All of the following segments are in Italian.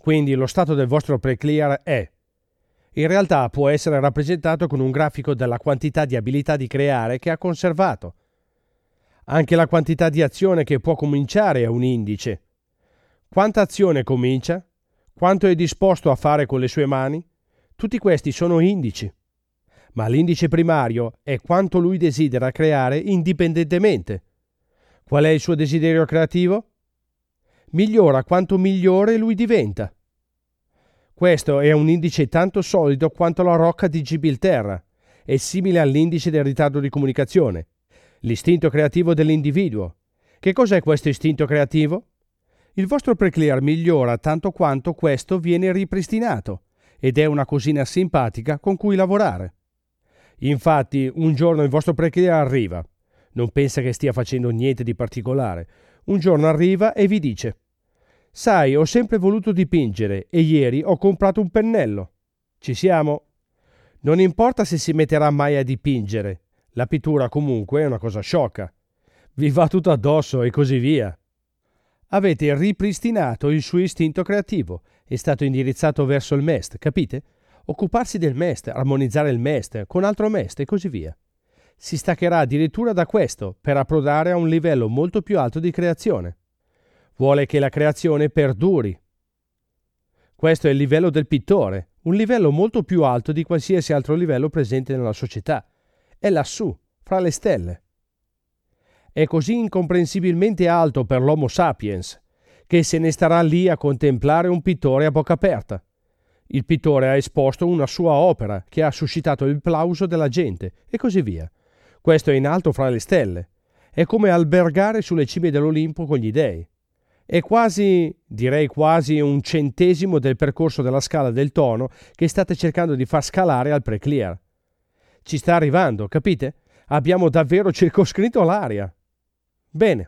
Quindi lo stato del vostro pre-clear è. In realtà può essere rappresentato con un grafico della quantità di abilità di creare che ha conservato. Anche la quantità di azione che può cominciare è un indice. Quanta azione comincia? Quanto è disposto a fare con le sue mani? Tutti questi sono indici. Ma l'indice primario è quanto lui desidera creare indipendentemente. Qual è il suo desiderio creativo? Migliora quanto migliore lui diventa. Questo è un indice tanto solido quanto la rocca di Gibilterra. È simile all'indice del ritardo di comunicazione, l'istinto creativo dell'individuo. Che cos'è questo istinto creativo? Il vostro pre-clear migliora tanto quanto questo viene ripristinato ed è una cosina simpatica con cui lavorare. Infatti, un giorno il vostro pre-clear arriva. Non pensa che stia facendo niente di particolare. Un giorno arriva e vi dice: «Sai, ho sempre voluto dipingere e ieri ho comprato un pennello». Ci siamo? Non importa se si metterà mai a dipingere. La pittura comunque è una cosa sciocca. Vi va tutto addosso e così via. Avete ripristinato il suo istinto creativo. È stato indirizzato verso il MEST, capite? Occuparsi del MEST, armonizzare il MEST con altro MEST e così via. Si staccherà addirittura da questo per approdare a un livello molto più alto di creazione. Vuole che la creazione perduri. Questo è il livello del pittore, un livello molto più alto di qualsiasi altro livello presente nella società. È lassù, fra le stelle. È così incomprensibilmente alto per l'Homo sapiens che se ne starà lì a contemplare un pittore a bocca aperta. Il pittore ha esposto una sua opera che ha suscitato il plauso della gente e così via. Questo è in alto fra le stelle. È come albergare sulle cime dell'Olimpo con gli dei. È quasi, direi quasi, un centesimo del percorso della scala del tono che state cercando di far scalare al pre-clear. Ci sta arrivando, capite? Abbiamo davvero circoscritto l'area. Bene.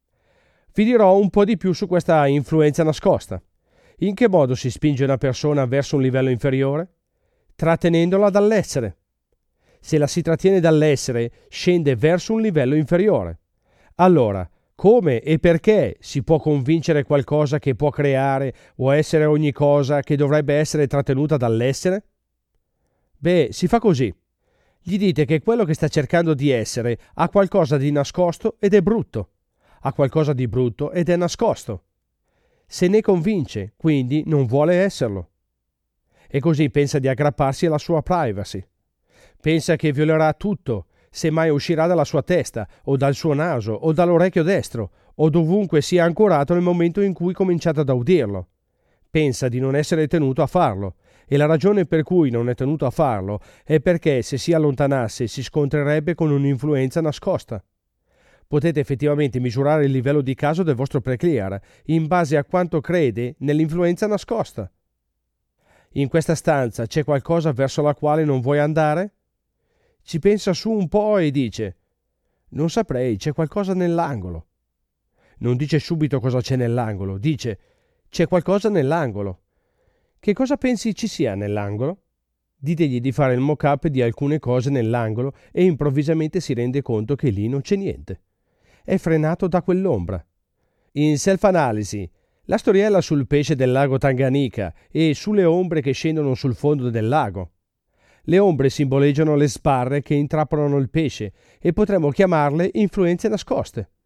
Vi dirò un po' di più su questa influenza nascosta. In che modo si spinge una persona verso un livello inferiore? Trattenendola dall'essere. Se la si trattiene dall'essere, scende verso un livello inferiore. Allora, come e perché si può convincere qualcosa che può creare o essere ogni cosa che dovrebbe essere trattenuta dall'essere? Beh, si fa così. Gli dite che quello che sta cercando di essere ha qualcosa di nascosto ed è brutto. Ha qualcosa di brutto ed è nascosto. Se ne convince, quindi non vuole esserlo. E così pensa di aggrapparsi alla sua privacy. Pensa che violerà tutto, se mai uscirà dalla sua testa, o dal suo naso, o dall'orecchio destro, o dovunque sia ancorato nel momento in cui cominciate ad udirlo. Pensa di non essere tenuto a farlo, e la ragione per cui non è tenuto a farlo è perché se si allontanasse si scontrerebbe con un'influenza nascosta. Potete effettivamente misurare il livello di caso del vostro pre-clear in base a quanto crede nell'influenza nascosta. In questa stanza c'è qualcosa verso la quale non vuoi andare? Ci pensa su un po' e dice: non saprei, c'è qualcosa nell'angolo. Non dice subito cosa c'è nell'angolo, dice: c'è qualcosa nell'angolo. Che cosa pensi ci sia nell'angolo? Ditegli di fare il mock-up di alcune cose nell'angolo e improvvisamente si rende conto che lì non c'è niente. È frenato da quell'ombra. In self-analisi, la storiella sul pesce del lago Tanganika e sulle ombre che scendono sul fondo del lago. Le ombre simboleggiano le sbarre che intrappolano il pesce e potremmo chiamarle influenze nascoste.